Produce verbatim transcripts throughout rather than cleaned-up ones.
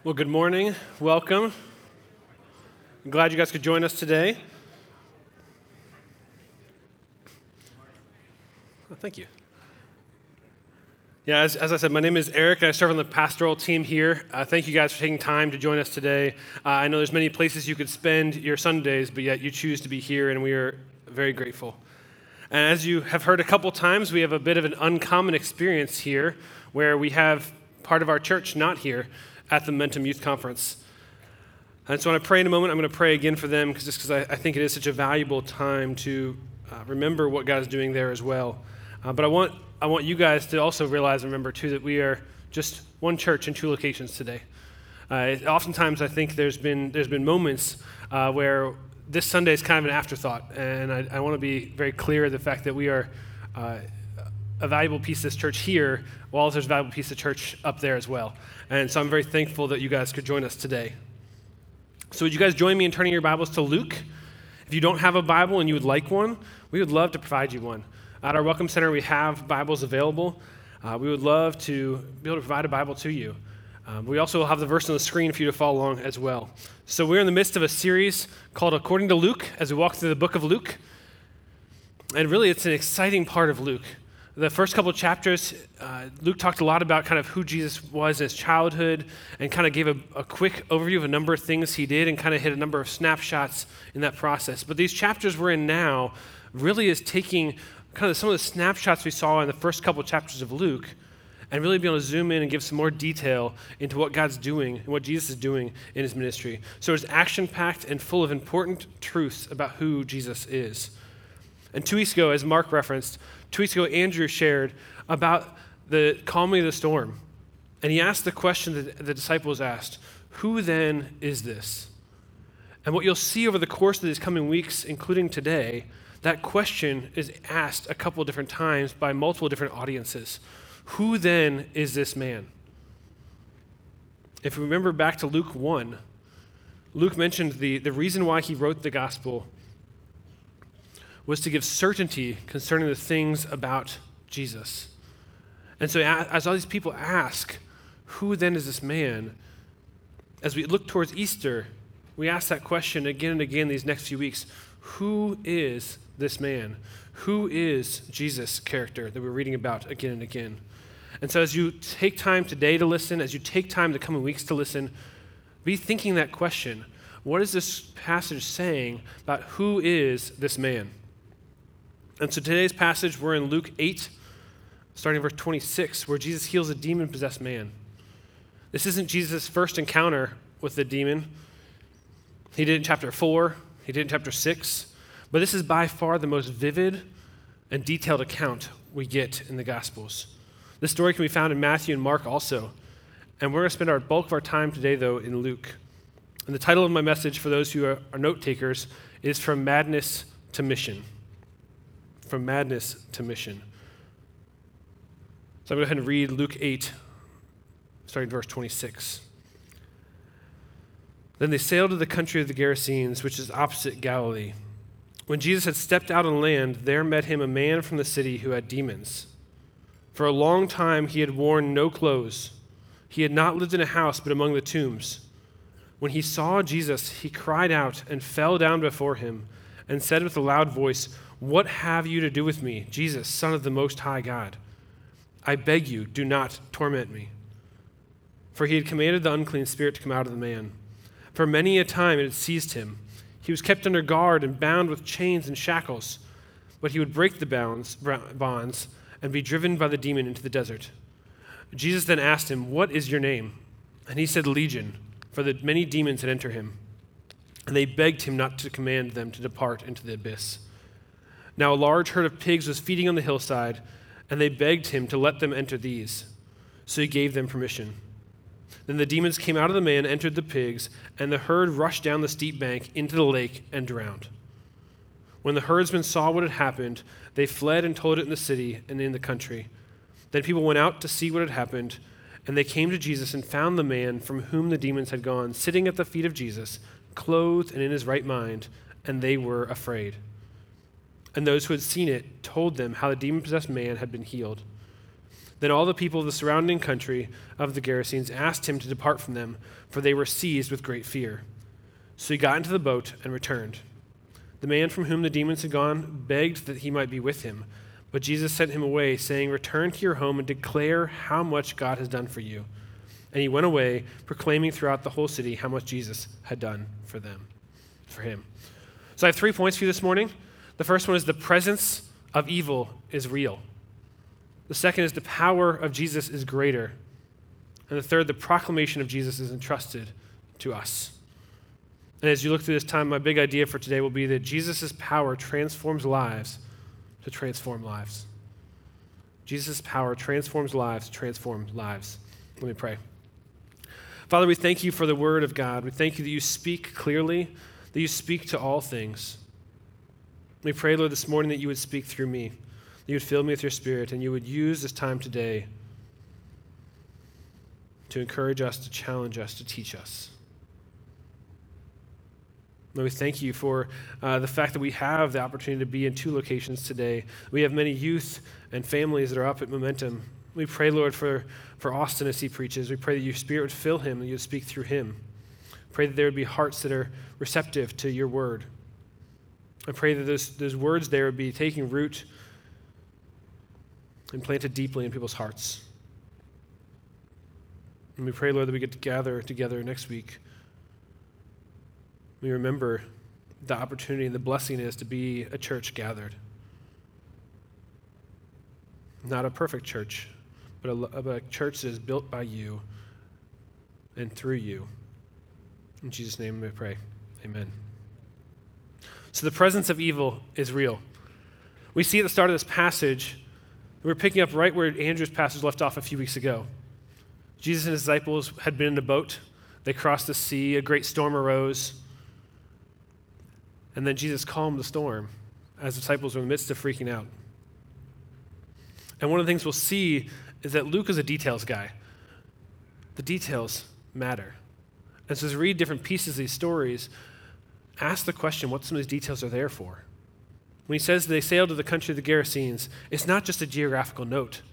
Well, good morning. Welcome. I'm glad you guys could join us today. Oh, thank you. Yeah, as, as I said, my name is Eric. I serve on the pastoral team here. Uh, thank you guys for taking time to join us today. Uh, I know there's many places you could spend your Sundays, but yet you choose to be here, and we are very grateful. And as you have heard a couple times, we have a bit of an uncommon experience here where we have part of our church not here at the Momentum Youth Conference. And so when I pray in a moment, I'm going to pray again for them, cause just because I, I think it is such a valuable time to uh, remember what God is doing there as well. Uh, but I want I want you guys to also realize and remember, too, that we are just one church in two locations today. Uh, oftentimes, I think there's been there's been moments uh, where this Sunday is kind of an afterthought, and I, I want to be very clear of the fact that we are uh, a valuable piece of this church here, while there's a valuable piece of church up there as well. And so I'm very thankful that you guys could join us today. So would you guys join me in turning your Bibles to Luke? If you don't have a Bible and you would like one, we would love to provide you one. At our Welcome Center, we have Bibles available. Uh, we would love to be able to provide a Bible to you. Um, we also have the verse on the screen for you to follow along as well. So we're in the midst of a series called According to Luke, as we walk through the book of Luke. And really, it's an exciting part of Luke. The first couple of chapters, uh, Luke talked a lot about kind of who Jesus was in his childhood and kind of gave a, a quick overview of a number of things he did and kind of hit a number of snapshots in that process. But these chapters we're in now really is taking kind of some of the snapshots we saw in the first couple of chapters of Luke and really be able to zoom in and give some more detail into what God's doing and what Jesus is doing in his ministry. So it's action-packed and full of important truths about who Jesus is. And two weeks ago, as Mark referenced, two weeks ago, Andrew shared about the calming of the storm. And he asked the question that the disciples asked, who then is this? And what you'll see over the course of these coming weeks, including today, that question is asked a couple different times by multiple different audiences. Who then is this man? If we remember back to Luke one, Luke mentioned the, the reason why he wrote the gospel was to give certainty concerning the things about Jesus. And so as all these people ask, who then is this man? As we look towards Easter, we ask that question again and again these next few weeks. Who is this man? Who is Jesus' character that we're reading about again and again? And so as you take time today to listen, as you take time the coming weeks to listen, be thinking that question. What is this passage saying about who is this man? And so today's passage, we're in Luke eight, starting in verse twenty-six, where Jesus heals a demon-possessed man. This isn't Jesus' first encounter with the demon. He did it in chapter four, he did it in chapter six, but this is by far the most vivid and detailed account we get in the Gospels. This story can be found in Matthew and Mark also, and we're going to spend our bulk of our time today, though, in Luke. And the title of my message for those who are, are note takers is From Madness to Mission. From madness to mission. So I'm going to go ahead and read Luke eight, starting verse twenty-six. Then they sailed to the country of the Gerasenes, which is opposite Galilee. When Jesus had stepped out on land, there met him a man from the city who had demons. For a long time he had worn no clothes. He had not lived in a house, but among the tombs. When he saw Jesus, he cried out and fell down before him and said with a loud voice, "What have you to do with me, Jesus, Son of the Most High God? I beg you, do not torment me." For he had commanded the unclean spirit to come out of the man. For many a time it had seized him. He was kept under guard and bound with chains and shackles, but he would break the bounds, bonds and be driven by the demon into the desert. Jesus then asked him, "What is your name?" And he said, "Legion," for the many demons had entered him. And they begged him not to command them to depart into the abyss. Now a large herd of pigs was feeding on the hillside, and they begged him to let them enter these. So he gave them permission. Then the demons came out of the man, entered the pigs, and the herd rushed down the steep bank into the lake and drowned. When the herdsmen saw what had happened, they fled and told it in the city and in the country. Then people went out to see what had happened, and they came to Jesus and found the man from whom the demons had gone, sitting at the feet of Jesus, clothed and in his right mind, and they were afraid. And those who had seen it told them how the demon-possessed man had been healed. Then all the people of the surrounding country of the Gerasenes asked him to depart from them, for they were seized with great fear. So he got into the boat and returned. The man from whom the demons had gone begged that he might be with him, but Jesus sent him away, saying, "Return to your home and declare how much God has done for you." And he went away, proclaiming throughout the whole city how much Jesus had done for them, for him. So I have three points for you this morning. The first one is the presence of evil is real. The second is the power of Jesus is greater. And the third, the proclamation of Jesus is entrusted to us. And as you look through this time, my big idea for today will be that Jesus' power transforms lives to transform lives. Jesus' power transforms lives to transform lives. Let me pray. Father, we thank you for the word of God. We thank you that you speak clearly, that you speak to all things. We pray, Lord, this morning that you would speak through me, that you would fill me with your Spirit, and you would use this time today to encourage us, to challenge us, to teach us. Lord, we thank you for uh, the fact that we have the opportunity to be in two locations today. We have many youth and families that are up at Momentum. We pray, Lord, for, for Austin as he preaches. We pray that your Spirit would fill him and you would speak through him. Pray that there would be hearts that are receptive to your word. I pray that those, those words there would be taking root and planted deeply in people's hearts. And we pray, Lord, that we get to gather together next week. We remember the opportunity and the blessing it is to be a church gathered. Not a perfect church, but a, a church that is built by you and through you. In Jesus' name we pray. Amen. So the presence of evil is real. We see at the start of this passage, we're picking up right where Andrew's passage left off a few weeks ago. Jesus and his disciples had been in a boat. They crossed the sea. A great storm arose. And then Jesus calmed the storm as the disciples were in the midst of freaking out. And one of the things we'll see is that Luke is a details guy. The details matter. And so as we read different pieces of these stories, ask the question what some of these details are there for. When he says they sailed to the country of the Gerasenes, it's not just a geographical note,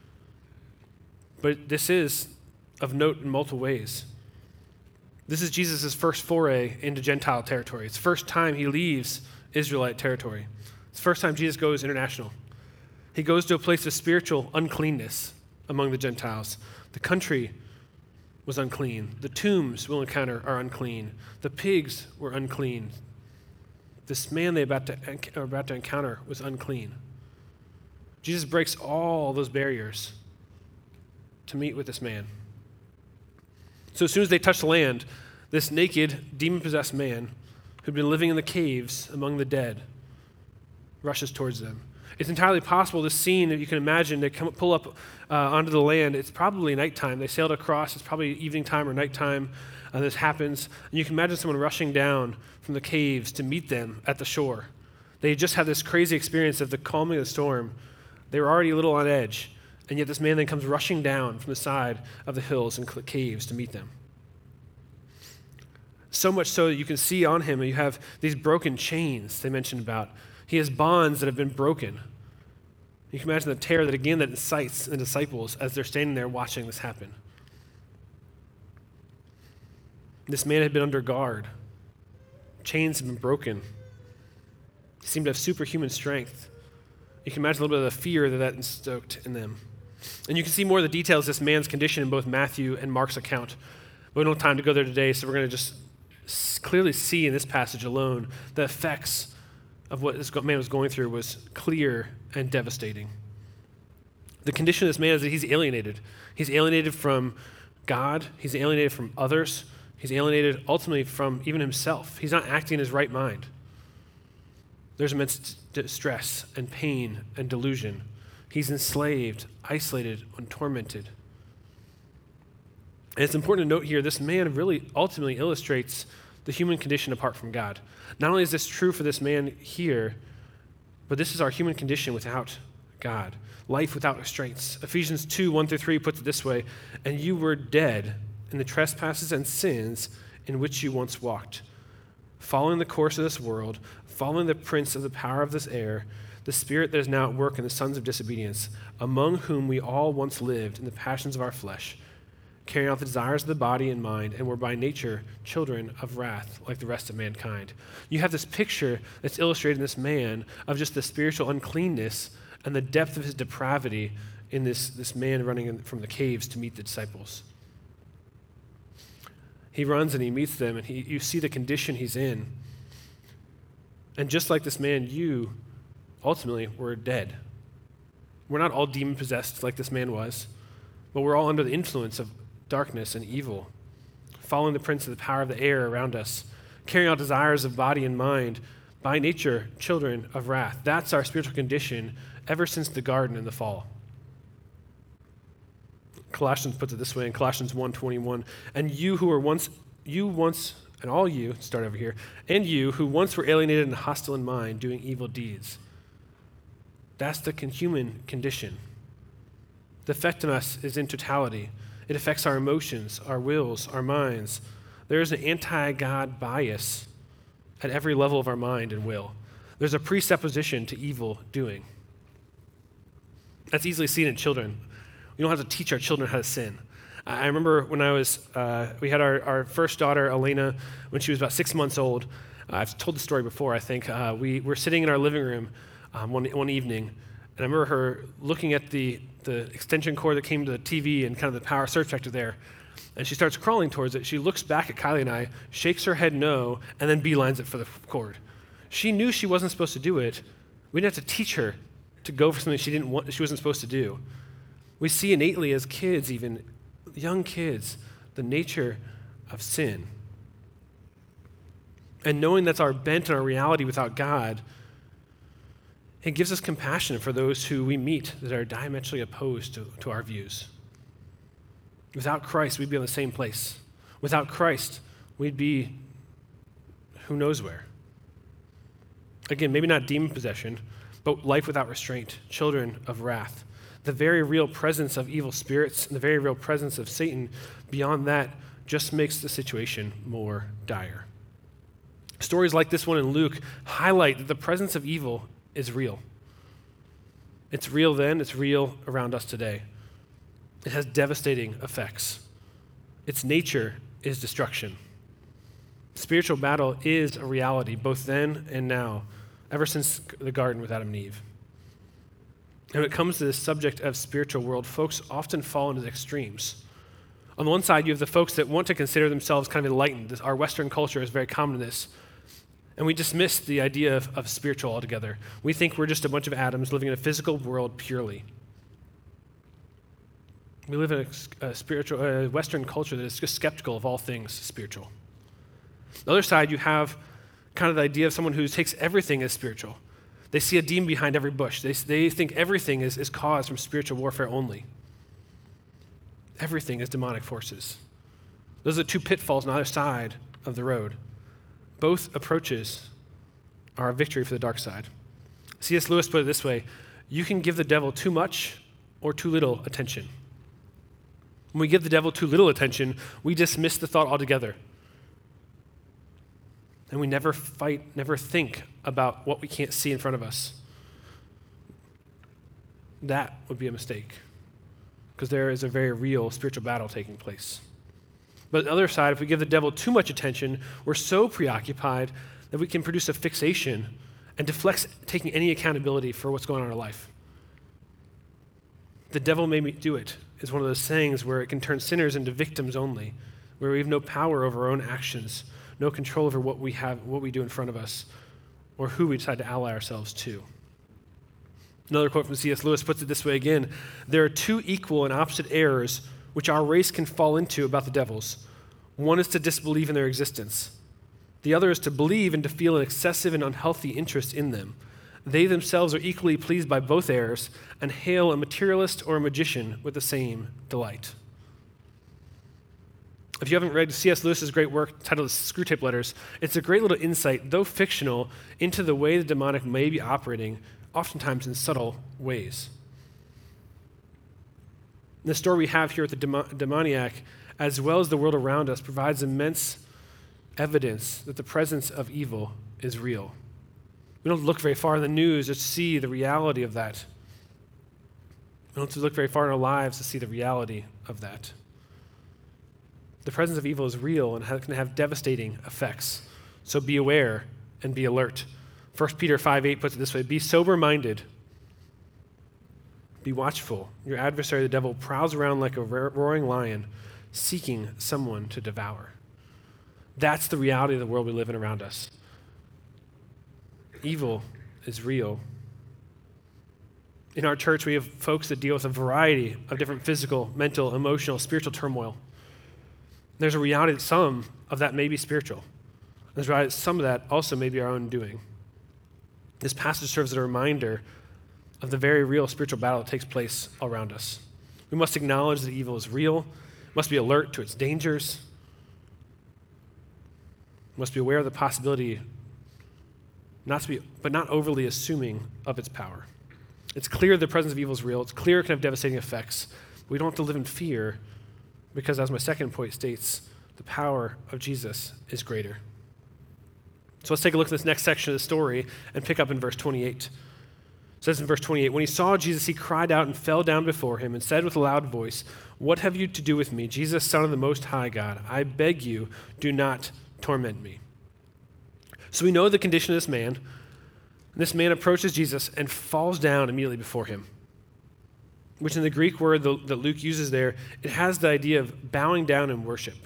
but this is of note in multiple ways. This is Jesus' first foray into Gentile territory. It's the first time he leaves Israelite territory. It's the first time Jesus goes international. He goes to a place of spiritual uncleanness among the Gentiles. The country was unclean. The tombs we'll encounter are unclean. The pigs were unclean. This man they about to, are about to encounter was unclean. Jesus breaks all those barriers to meet with this man. So as soon as they touch the land, this naked, demon-possessed man who'd been living in the caves among the dead rushes towards them. It's entirely possible this scene that you can imagine, they come pull up uh, onto the land. It's probably nighttime. They sailed across. It's probably evening time or nighttime. Uh, this happens. And you can imagine someone rushing down from the caves to meet them at the shore. They just had this crazy experience of the calming of the storm. They were already a little on edge. And yet this man then comes rushing down from the side of the hills and caves to meet them. So much so that you can see on him, you have these broken chains they mentioned about. He has bonds that have been broken. You can imagine the terror that again that incites the disciples as they're standing there watching this happen. This man had been under guard. Chains had been broken. He seemed to have superhuman strength. You can imagine a little bit of the fear that that stoked in them. And you can see more of the details of this man's condition in both Matthew and Mark's account. But we don't have time to go there today, so we're going to just clearly see in this passage alone the effects of what this man was going through was clear and devastating. The condition of this man is that he's alienated. He's alienated from God. He's alienated from others. He's alienated ultimately from even himself. He's not acting in his right mind. There's immense distress and pain and delusion. He's enslaved, isolated, and tormented. And it's important to note here, this man really ultimately illustrates the human condition apart from God. Not only is this true for this man here, but this is our human condition without God. Life without restraints. Ephesians two, one through three puts it this way, and you were dead in the trespasses and sins in which you once walked, following the course of this world, following the prince of the power of this air, the spirit that is now at work in the sons of disobedience, among whom we all once lived in the passions of our flesh, carrying out the desires of the body and mind, and were by nature children of wrath, like the rest of mankind. You have this picture that's illustrated in this man of just the spiritual uncleanness and the depth of his depravity in this, this man running in, from the caves to meet the disciples. He runs and he meets them, and he, you see the condition he's in. And just like this man, you ultimately were dead. We're not all demon-possessed like this man was, but we're all under the influence of darkness and evil, following the prince of the power of the air around us, carrying out desires of body and mind, by nature, children of wrath. That's our spiritual condition ever since the garden and the fall. Colossians puts it this way in Colossians one twenty-one, and you who were once, you once, and all you, start over here, and you who once were alienated and hostile in mind, doing evil deeds. That's the human condition. The effect on us is in totality. It affects our emotions, our wills, our minds. There is an anti-God bias at every level of our mind and will. There's a presupposition to evil doing. That's easily seen in children. We don't have to teach our children how to sin. I remember when I was, uh, we had our, our first daughter, Elena, when she was about six months old. Uh, I've told the story before, I think. Uh, we were sitting in our living room um, one, one evening, and I remember her looking at the, the extension cord that came to the T V and kind of the power surge factor there, and she starts crawling towards it. She looks back at Kylie and I, shakes her head no, and then beelines it for the cord. She knew she wasn't supposed to do it. We didn't have to teach her to go for something she didn't want, she wasn't supposed to do. We see innately as kids, even young kids, the nature of sin. And knowing that's our bent and our reality without God, it gives us compassion for those who we meet that are diametrically opposed to, to our views. Without Christ, we'd be in the same place. Without Christ, we'd be who knows where. Again, maybe not demon possession, but life without restraint, children of wrath. The very real presence of evil spirits and the very real presence of Satan, beyond that, just makes the situation more dire. Stories like this one in Luke highlight that the presence of evil is real. It's real then, it's real around us today. It has devastating effects. Its nature is destruction. Spiritual battle is a reality, both then and now, ever since the garden with Adam and Eve. And when it comes to this subject of spiritual world, folks often fall into the extremes. On the one side, you have the folks that want to consider themselves kind of enlightened. This, our Western culture is very common to this. And we dismiss the idea of, of spiritual altogether. We think we're just a bunch of atoms living in a physical world purely. We live in a, a spiritual, a Western culture that is just skeptical of all things spiritual. On the other side, you have kind of the idea of someone who takes everything as spiritual. They see a demon behind every bush. They, they think everything is, is caused from spiritual warfare only. Everything is demonic forces. Those are the two pitfalls on either side of the road. Both approaches are a victory for the dark side. C S Lewis put it this way: you can give the devil too much or too little attention. When we give the devil too little attention, we dismiss the thought altogether. And we never fight, never think about what we can't see in front of us. That would be a mistake, because there is a very real spiritual battle taking place. But on the other side, if we give the devil too much attention, we're so preoccupied that we can produce a fixation and deflect taking any accountability for what's going on in our life. The devil made me do it is one of those sayings where it can turn sinners into victims only, where we have no power over our own actions, no control over what we have, what we do in front of us, or who we decide to ally ourselves to. Another quote from C S Lewis puts it this way again: there are two equal and opposite errors which our race can fall into about the devils. One is to disbelieve in their existence. The other is to believe and to feel an excessive and unhealthy interest in them. They themselves are equally pleased by both errors and hail a materialist or a magician with the same delight. If you haven't read C S Lewis's great work titled Screwtape Letters, it's a great little insight, though fictional, into the way the demonic may be operating, oftentimes in subtle ways. The story we have here with the demo- demoniac, as well as the world around us, provides immense evidence that the presence of evil is real. We don't look very far in the news to see the reality of that. We don't have to look very far in our lives to see the reality of that. The presence of evil is real and can have devastating effects. So be aware and be alert. First Peter five eight puts it this way, be sober-minded. Be watchful. Your adversary, the devil, prowls around like a roaring lion, seeking someone to devour. That's the reality of the world we live in around us. Evil is real. In our church, we have folks that deal with a variety of different physical, mental, emotional, spiritual turmoil. There's a reality that some of that may be spiritual. There's a reality that some of that also may be our own doing. This passage serves as a reminder of the very real spiritual battle that takes place around us. We must acknowledge that evil is real, must be alert to its dangers, must be aware of the possibility, not to be, but not overly assuming of its power. It's clear the presence of evil is real. It's clear it can have devastating effects. We don't have to live in fear because, as my second point states, the power of Jesus is greater. So let's take a look at this next section of the story and pick up in verse twenty-eight. It says in verse twenty-eight, when he saw Jesus, he cried out and fell down before him and said with a loud voice, what have you to do with me, Jesus, Son of the Most High God? I beg you, do not torment me. So we know the condition of this man. This man approaches Jesus and falls down immediately before him, which in the Greek word that Luke uses there, it has the idea of bowing down in worship.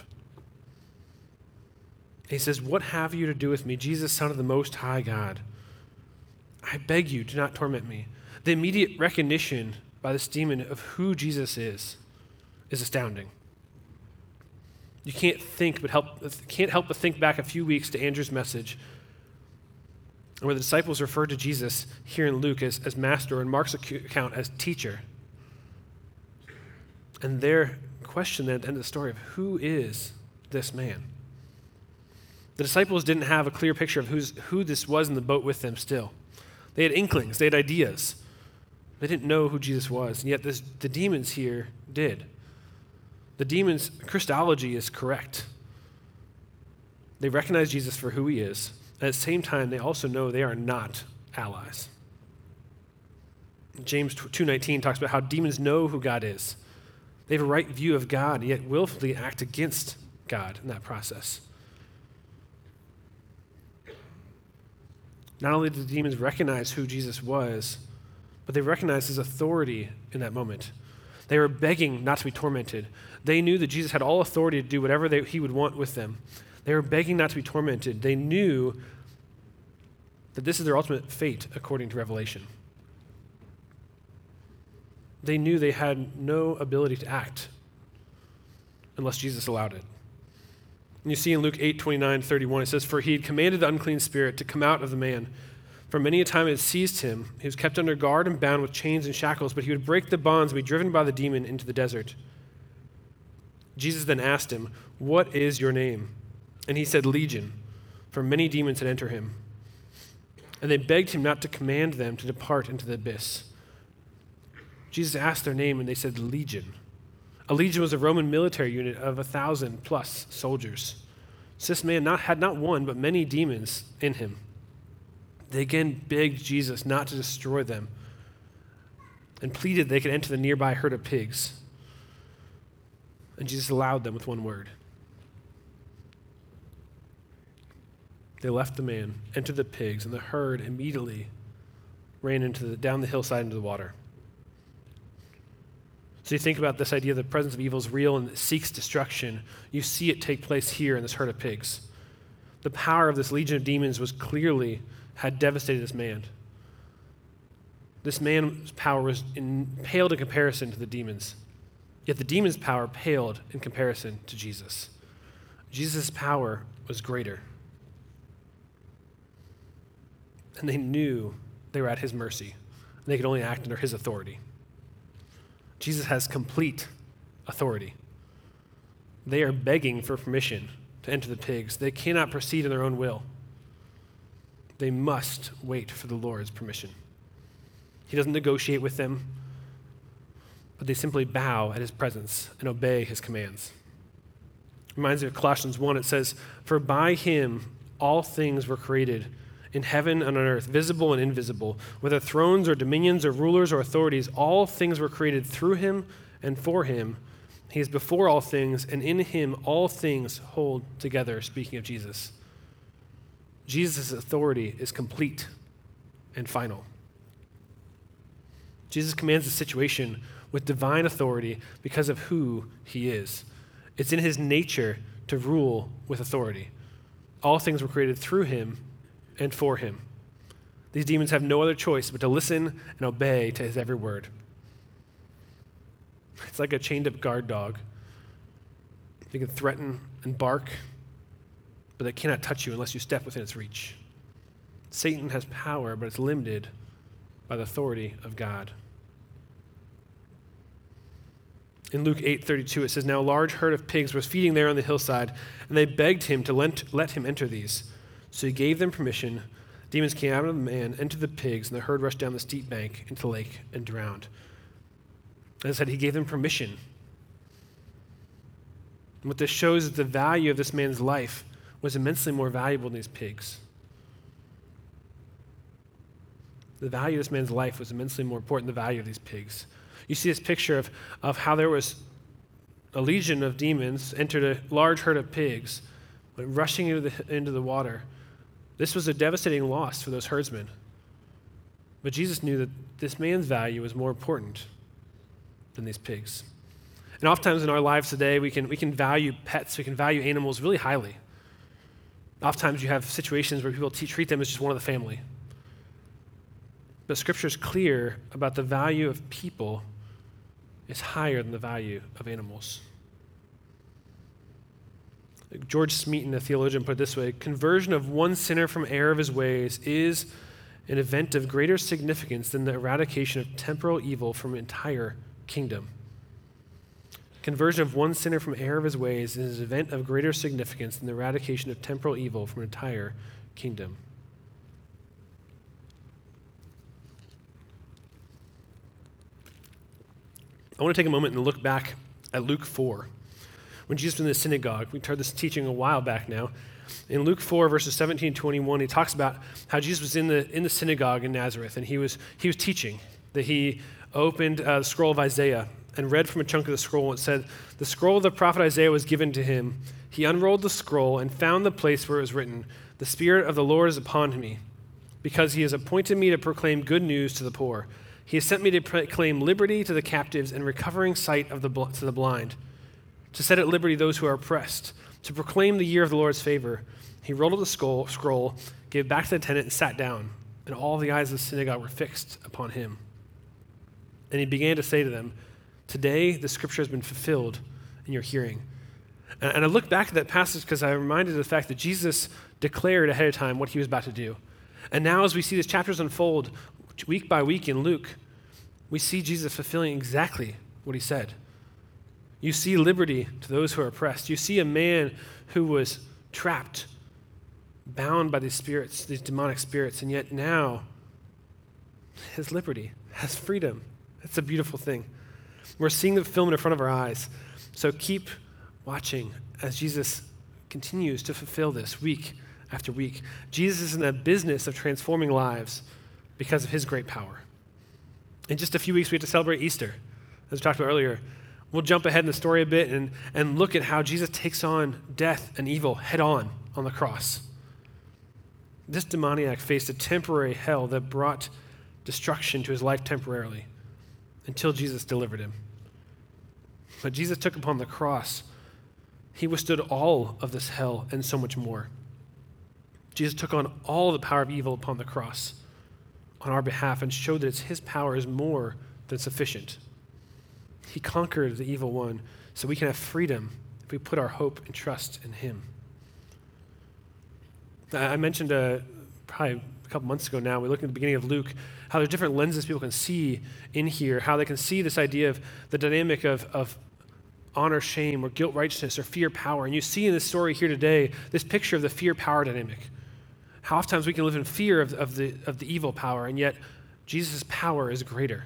He says, what have you to do with me, Jesus, Son of the Most High God? I beg you, do not torment me. The immediate recognition by this demon of who Jesus is is astounding. You can't think but help can't help but think back a few weeks to Andrew's message, where the disciples referred to Jesus here in Luke as, as master and Mark's account as teacher. And their question at the end of the story of who is this man? The disciples didn't have a clear picture of who's, who this was in the boat with them still. They had inklings, they had ideas. They didn't know who Jesus was, and yet this, the demons here did. The demons' Christology is correct. They recognize Jesus for who he is. At the same time, they also know they are not allies. James two nineteen talks about how demons know who God is. They have a right view of God, yet willfully act against God in that process. Not only did the demons recognize who Jesus was, but they recognized his authority in that moment. They were begging not to be tormented. They knew that Jesus had all authority to do whatever they, he would want with them. They were begging not to be tormented. They knew that this is their ultimate fate according to Revelation. They knew they had no ability to act unless Jesus allowed it. And you see in Luke eight, twenty-nine, thirty-one, it says, for he had commanded the unclean spirit to come out of the man. For many a time it had seized him. He was kept under guard and bound with chains and shackles, but he would break the bonds and be driven by the demon into the desert. Jesus then asked him, what is your name? And he said, Legion, for many demons had entered him. And they begged him not to command them to depart into the abyss. Jesus asked their name, and they said, Legion. A legion was a Roman military unit of a thousand plus soldiers. So this man not, had not one, but many demons in him. They again begged Jesus not to destroy them and pleaded they could enter the nearby herd of pigs. And Jesus allowed them with one word. They left the man, entered the pigs, and the herd immediately ran into the, down the hillside into the water. So you think about this idea that the presence of evil is real and it seeks destruction. You see it take place here in this herd of pigs. The power of this legion of demons was clearly had devastated this man. This man's power was in, paled in comparison to the demons. Yet the demons' power paled in comparison to Jesus. Jesus' power was greater. And they knew they were at his mercy. And they could only act under his authority. Jesus has complete authority. They are begging for permission to enter the pigs. They cannot proceed in their own will. They must wait for the Lord's permission. He doesn't negotiate with them, but they simply bow at his presence and obey his commands. Reminds me of Colossians one, it says, for by him all things were created in heaven and on earth, visible and invisible, whether thrones or dominions or rulers or authorities, all things were created through him and for him. He is before all things, and in him all things hold together," speaking of Jesus. Jesus' authority is complete and final. Jesus commands the situation with divine authority because of who he is. It's in his nature to rule with authority. All things were created through him and for him. These demons have no other choice but to listen and obey to his every word. It's like a chained-up guard dog. They can threaten and bark, but they cannot touch you unless you step within its reach. Satan has power, but it's limited by the authority of God. In Luke eight thirty-two, it says, "Now a large herd of pigs was feeding there on the hillside, and they begged him to let, let him enter these. So he gave them permission. Demons came out of the man, entered the pigs, and the herd rushed down the steep bank into the lake and drowned." As I said, he gave them permission. And what this shows is the value of this man's life was immensely more valuable than these pigs. The value of this man's life was immensely more important than the value of these pigs. You see this picture of, of how there was a legion of demons entered a large herd of pigs, went rushing into the, into the water. This was a devastating loss for those herdsmen. But Jesus knew that this man's value was more important than these pigs. And oftentimes in our lives today, we can, we can value pets, we can value animals really highly. Oftentimes you have situations where people t- treat them as just one of the family. But Scripture is clear about the value of people is higher than the value of animals. George Smeaton, a theologian, put it this way: "Conversion of one sinner from error of his ways is an event of greater significance than the eradication of temporal evil from an entire kingdom." Conversion of one sinner from error of his ways is an event of greater significance than the eradication of temporal evil from an entire kingdom. I want to take a moment and look back at Luke four. When Jesus was in the synagogue, we heard this teaching a while back now. In Luke four, verses seventeen and twenty-one, he talks about how Jesus was in the in the synagogue in Nazareth, and he was he was teaching, that he opened uh, the scroll of Isaiah and read from a chunk of the scroll. It said, "The scroll of the prophet Isaiah was given to him. He unrolled the scroll and found the place where it was written, 'The Spirit of the Lord is upon me, because he has appointed me to proclaim good news to the poor. He has sent me to proclaim liberty to the captives and recovering sight of the bl- to the blind, to set at liberty those who are oppressed, to proclaim the year of the Lord's favor.' He rolled up the scroll, scroll, gave it back to the attendant, and sat down. And all the eyes of the synagogue were fixed upon him. And he began to say to them, 'Today the scripture has been fulfilled in your hearing.'" And, and I look back at that passage because I'm reminded of the fact that Jesus declared ahead of time what he was about to do. And now as we see these chapters unfold week by week in Luke, we see Jesus fulfilling exactly what he said. You see liberty to those who are oppressed. You see a man who was trapped, bound by these spirits, these demonic spirits, and yet now has liberty, has freedom. That's a beautiful thing. We're seeing the fulfillment in front of our eyes. So keep watching as Jesus continues to fulfill this week after week. Jesus is in the business of transforming lives because of his great power. In just a few weeks, we have to celebrate Easter, as we talked about earlier. We'll jump ahead in the story a bit and, and look at how Jesus takes on death and evil head on on the cross. This demoniac faced a temporary hell that brought destruction to his life temporarily until Jesus delivered him. But Jesus took upon the cross. He withstood all of this hell and so much more. Jesus took on all the power of evil upon the cross on our behalf and showed that his power is more than sufficient. He conquered the evil one so we can have freedom if we put our hope and trust in him. I mentioned uh, probably a couple months ago now, we looked at the beginning of Luke, how there's different lenses people can see in here, how they can see this idea of the dynamic of, of honor, shame, or guilt, righteousness, or fear, power. And you see in this story here today, this picture of the fear-power dynamic. How oftentimes we can live in fear of, of, the, of the evil power, and yet Jesus' power is greater.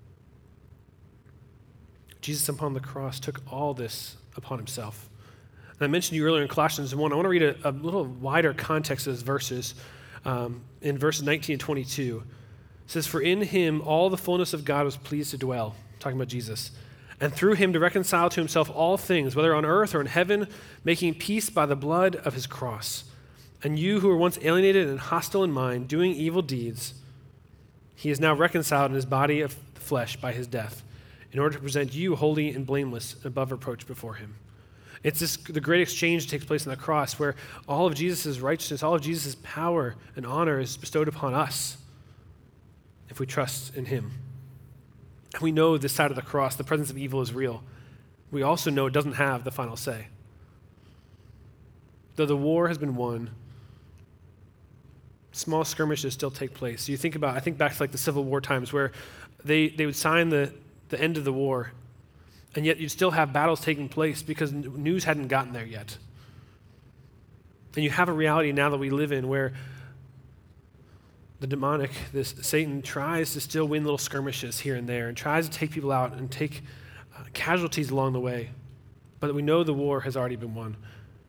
Jesus upon the cross took all this upon himself. And I mentioned you earlier in Colossians one. I want to read a, a little wider context of those verses. Um, in verses nineteen and twenty-two, it says, "For in him all the fullness of God was pleased to dwell," talking about Jesus, "and through him to reconcile to himself all things, whether on earth or in heaven, making peace by the blood of his cross. And you who were once alienated and hostile in mind, doing evil deeds, he is now reconciled in his body of flesh by his death, in order to present you holy and blameless and above reproach before him." It's this, the great exchange that takes place on the cross where all of Jesus' righteousness, all of Jesus' power and honor is bestowed upon us if we trust in him. And we know this side of the cross, the presence of evil is real. We also know it doesn't have the final say. Though the war has been won, small skirmishes still take place. So you think about, I think back to like the Civil War times where they, they would sign the, the end of the war, and yet you'd still have battles taking place because news hadn't gotten there yet. And you have a reality now that we live in where the demonic, this Satan, tries to still win little skirmishes here and there and tries to take people out and take uh, casualties along the way. But we know the war has already been won.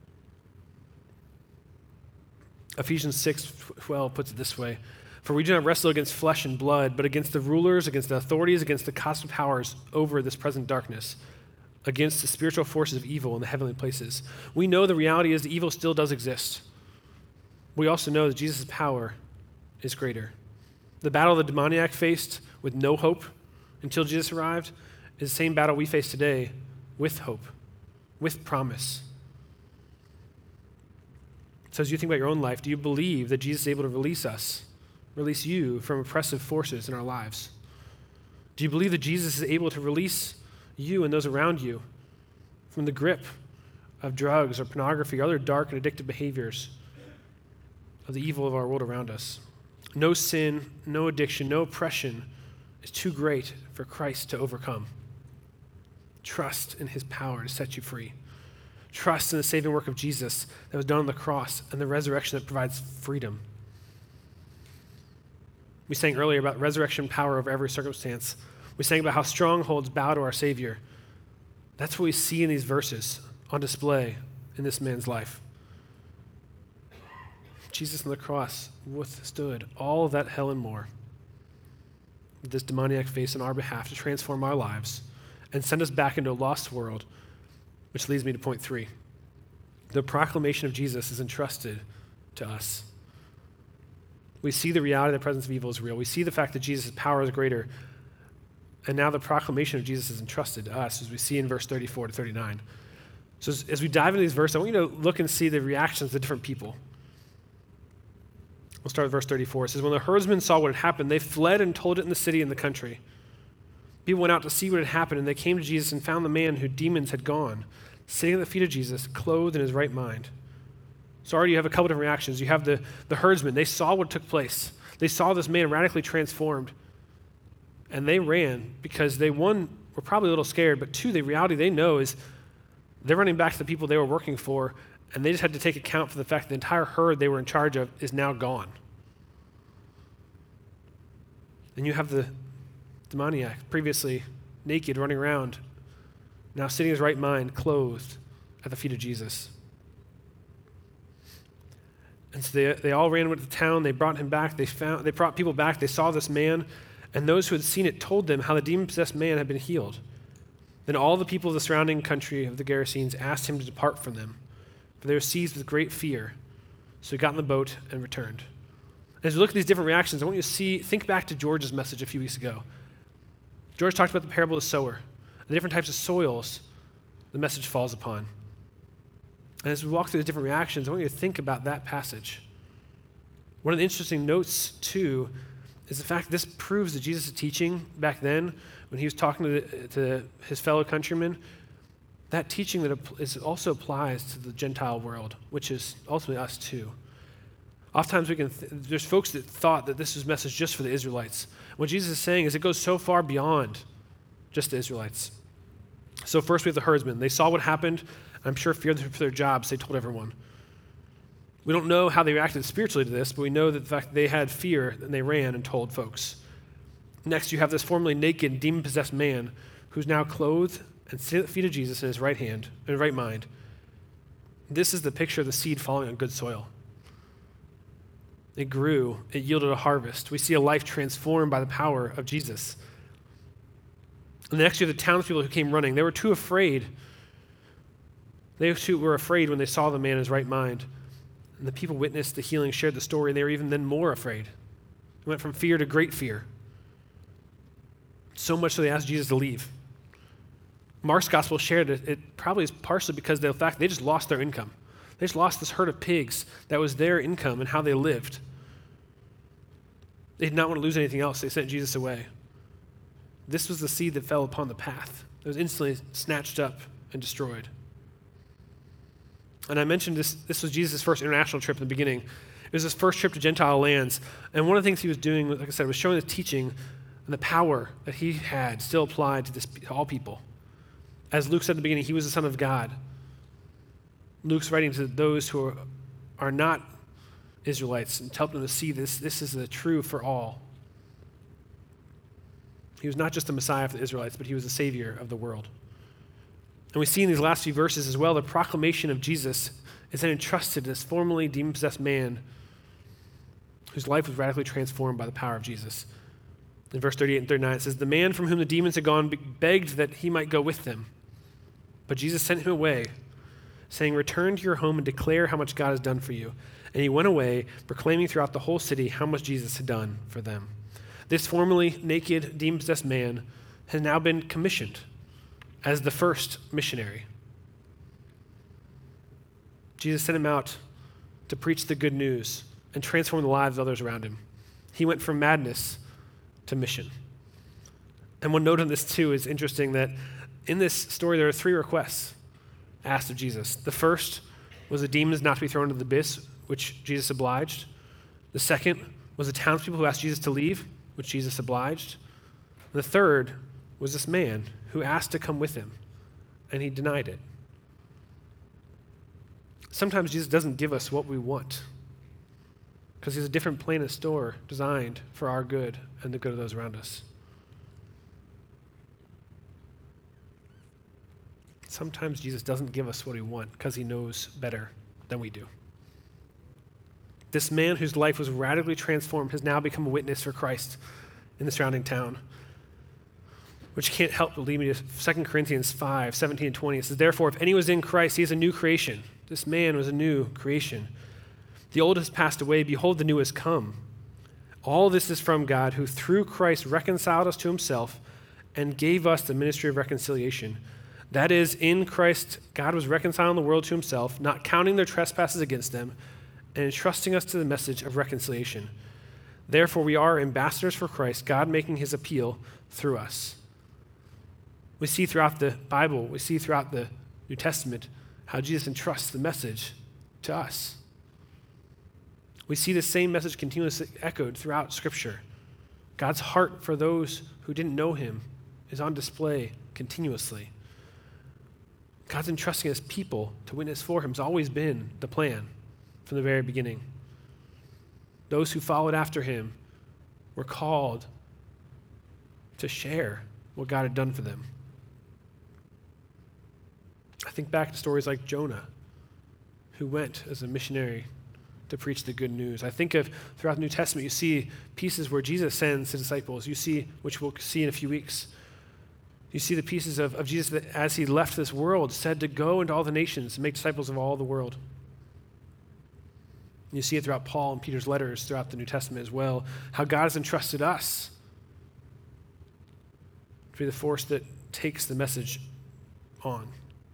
Ephesians six twelve puts it this way: "For we do not wrestle against flesh and blood, but against the rulers, against the authorities, against the cosmic powers over this present darkness, against the spiritual forces of evil in the heavenly places." We know the reality is that evil still does exist. We also know that Jesus' power is greater. The battle the demoniac faced with no hope until Jesus arrived is the same battle we face today with hope, with promise. So as you think about your own life, do you believe that Jesus is able to release us, release you from oppressive forces in our lives? Do you believe that Jesus is able to release you and those around you from the grip of drugs or pornography or other dark and addictive behaviors of the evil of our world around us? No sin, no addiction, no oppression is too great for Christ to overcome. Trust in his power to set you free. Trust in the saving work of Jesus that was done on the cross and the resurrection that provides freedom. We sang earlier about resurrection power over every circumstance. We sang about how strongholds bow to our Savior. That's what we see in these verses on display in this man's life. Jesus on the cross withstood all of that hell and more with this demoniac face on our behalf to transform our lives and send us back into a lost world, which leads me to point three. The proclamation of Jesus is entrusted to us. We see the reality of the presence of evil is real. We see the fact that Jesus' power is greater. And now the proclamation of Jesus is entrusted to us, as we see in verse thirty-four to thirty-nine. So as, as we dive into these verses, I want you to look and see the reactions of different people. We'll start with verse thirty-four. It says, "When the herdsmen saw what had happened, they fled and told it in the city and the country. People went out to see what had happened, and they came to Jesus and found the man who demons had gone, sitting at the feet of Jesus, clothed in his right mind." So already you have a couple different reactions. You have the, the herdsmen. They saw what took place. They saw this man radically transformed, and they ran because they, one, were probably a little scared, but two, the reality they know is they're running back to the people they were working for, and they just had to take account for the fact that the entire herd they were in charge of is now gone. And you have the demoniac, previously naked, running around, now sitting in his right mind, clothed at the feet of Jesus. And so they, they all ran into the town. They brought him back. They found they brought people back. They saw this man, and those who had seen it told them how the demon-possessed man had been healed. Then all the people of the surrounding country of the Gerasenes asked him to depart from them, for they were seized with great fear. So he got in the boat and returned. As we look at these different reactions, I want you to see, think back to George's message a few weeks ago. George talked about the parable of the sower, the different types of soils the message falls upon. And as we walk through the different reactions, I want you to think about that passage. One of the interesting notes, too, is the fact that this proves that Jesus' teaching back then, when he was talking to, the, to his fellow countrymen, that teaching that is also applies to the Gentile world, which is ultimately us, too. Oftentimes we can, th- there's folks that thought that this was a message just for the Israelites. What Jesus is saying is it goes so far beyond just the Israelites. So first we have the herdsmen. They saw what happened. I'm sure feared for their jobs. They told everyone. We don't know how they reacted spiritually to this, but we know that the fact that they had fear and they ran and told folks. Next, you have this formerly naked, demon-possessed man who's now clothed and sitting at the feet of Jesus in his right hand, in his right mind. This is the picture of the seed falling on good soil. It grew, it yielded a harvest. We see a life transformed by the power of Jesus. And the next year, the townspeople who came running, they were too afraid. They too were afraid when they saw the man in his right mind. And the people witnessed the healing, shared the story, and they were even then more afraid. It went from fear to great fear. So much so they asked Jesus to leave. Mark's gospel shared it, it probably is partially because of the fact they just lost their income. They just lost this herd of pigs that was their income and how they lived. They did not want to lose anything else. They sent Jesus away. This was the seed that fell upon the path. It was instantly snatched up and destroyed. And I mentioned this, this was Jesus' first international trip in the beginning. It was his first trip to Gentile lands. And one of the things he was doing, like I said, was showing the teaching and the power that he had still applied to, this, to all people. As Luke said at the beginning, he was the Son of God. Luke's writing to those who are, are not Israelites and helping them to see this. This is the true for all. He was not just the Messiah for the Israelites, but he was the Savior of the world. And we see in these last few verses as well, the proclamation of Jesus is then entrusted to this formerly demon-possessed man whose life was radically transformed by the power of Jesus. In verse thirty-eight and thirty-nine, it says, "The man from whom the demons had gone begged that he might go with them. But Jesus sent him away, saying, 'Return to your home and declare how much God has done for you.' And he went away, proclaiming throughout the whole city how much Jesus had done for them." This formerly naked, demon-possessed man has now been commissioned as the first missionary. Jesus sent him out to preach the good news and transform the lives of others around him. He went from madness to mission. And one note on this too is interesting that in this story there are three requests asked of Jesus. The first was the demons not to be thrown into the abyss, which Jesus obliged. The second was the townspeople who asked Jesus to leave, which Jesus obliged. The third was this man who asked to come with him, and he denied it. Sometimes Jesus doesn't give us what we want because he has a different plan in store designed for our good and the good of those around us. Sometimes Jesus doesn't give us what we want because he knows better than we do. This man whose life was radically transformed has now become a witness for Christ in the surrounding town, which can't help but lead me to Second Corinthians five, seventeen and twenty. It says, "Therefore, if anyone is in Christ, he is a new creation." This man was a new creation. "The old has passed away. Behold, the new has come. All this is from God, who through Christ reconciled us to himself and gave us the ministry of reconciliation. That is, in Christ, God was reconciling the world to himself, not counting their trespasses against them, and entrusting us to the message of reconciliation. Therefore, we are ambassadors for Christ, God making his appeal through us." We see throughout the Bible, we see throughout the New Testament, how Jesus entrusts the message to us. We see the same message continuously echoed throughout Scripture. God's heart for those who didn't know him is on display continuously. God's entrusting his people to witness for him has always been the plan from the very beginning. Those who followed after him were called to share what God had done for them. I think back to stories like Jonah, who went as a missionary to preach the good news. I think of throughout the New Testament, you see pieces where Jesus sends his disciples. You see, which we'll see in a few weeks, you see the pieces of, of Jesus that as he left this world said to go into all the nations and make disciples of all the world. And you see it throughout Paul and Peter's letters throughout the New Testament as well, how God has entrusted us to be the force that takes the message on.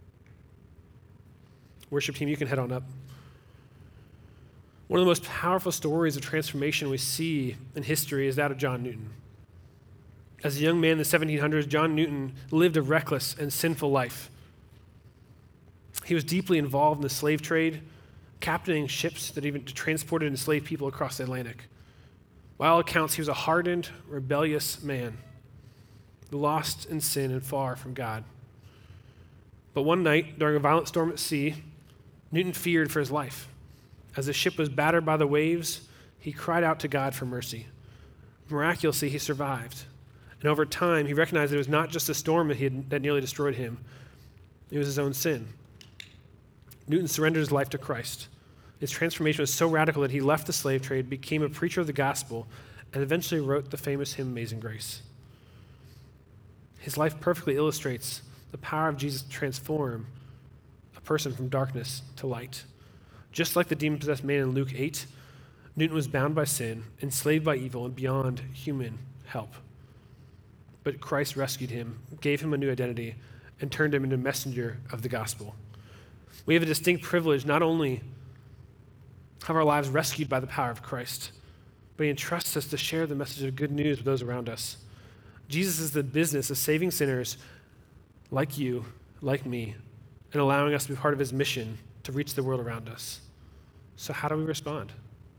Worship team, you can head on up. One of the most powerful stories of transformation we see in history is that of John Newton. As a young man in the seventeen hundreds, John Newton lived a reckless and sinful life. He was deeply involved in the slave trade, captaining ships that even transported enslaved people across the Atlantic. By all accounts, he was a hardened, rebellious man, lost in sin and far from God. But one night, during a violent storm at sea, Newton feared for his life. As the ship was battered by the waves, he cried out to God for mercy. Miraculously, he survived. And over time, he recognized that it was not just a storm that, he had, that nearly destroyed him. It was his own sin. Newton surrendered his life to Christ. His transformation was so radical that he left the slave trade, became a preacher of the gospel, and eventually wrote the famous hymn, Amazing Grace. His life perfectly illustrates the power of Jesus to transform a person from darkness to light. Just like the demon-possessed man in Luke eight, Newton was bound by sin, enslaved by evil, and beyond human help. But Christ rescued him, gave him a new identity, and turned him into a messenger of the gospel. We have a distinct privilege not only have our lives rescued by the power of Christ, but he entrusts us to share the message of good news with those around us. Jesus is the business of saving sinners like you, like me, and allowing us to be part of his mission to reach the world around us. So how do we respond?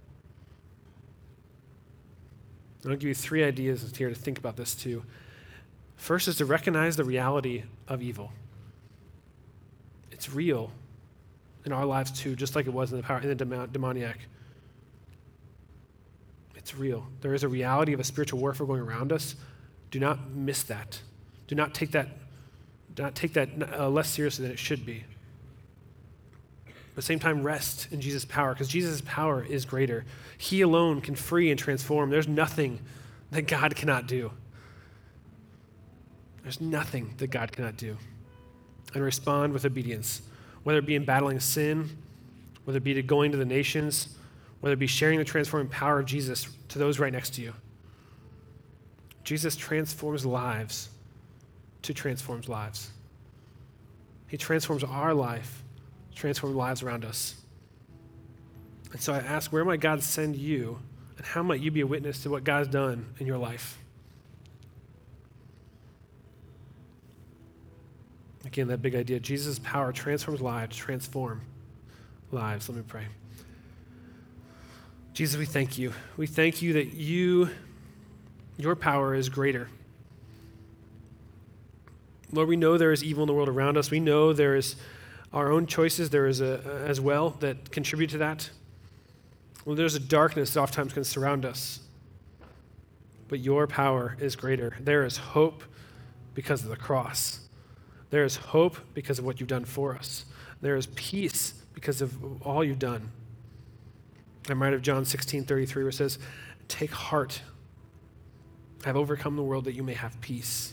I'm going to give you three ideas here to think about this too. First is to recognize the reality of evil. It's real in our lives too, just like it was in the power in the demoniac. It's real. There is a reality of a spiritual warfare going around us. Do not miss that. Do not take that. Do not take that uh, less seriously than it should be. At the same time, rest in Jesus' power, because Jesus' power is greater. He alone can free and transform. There's nothing that God cannot do. There's nothing that God cannot do. And respond with obedience, whether it be in battling sin, whether it be to going to the nations, whether it be sharing the transforming power of Jesus to those right next to you. Jesus transforms lives to transform lives. He transforms our life, transform lives around us. And so I ask, where might God send you, and how might you be a witness to what God has done in your life? Again, that big idea, Jesus' power transforms lives, transform lives. Let me pray. Jesus, we thank you. We thank you that you, your power is greater. Lord, we know there is evil in the world around us. We know there is our own choices there is a, as well that contribute to that. Well, there's a darkness that oftentimes can surround us. But your power is greater. There is hope because of the cross. There is hope because of what you've done for us. There is peace because of all you've done. I'm right of John sixteen thirty-three where it says, take heart. I have overcome the world that you may have peace.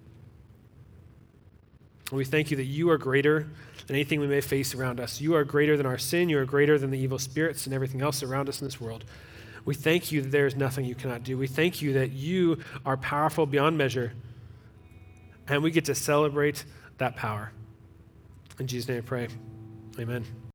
And we thank you that you are greater than anything we may face around us. You are greater than our sin. You are greater than the evil spirits and everything else around us in this world. We thank you that there is nothing you cannot do. We thank you that you are powerful beyond measure, and we get to celebrate that power. In Jesus' name I pray, amen.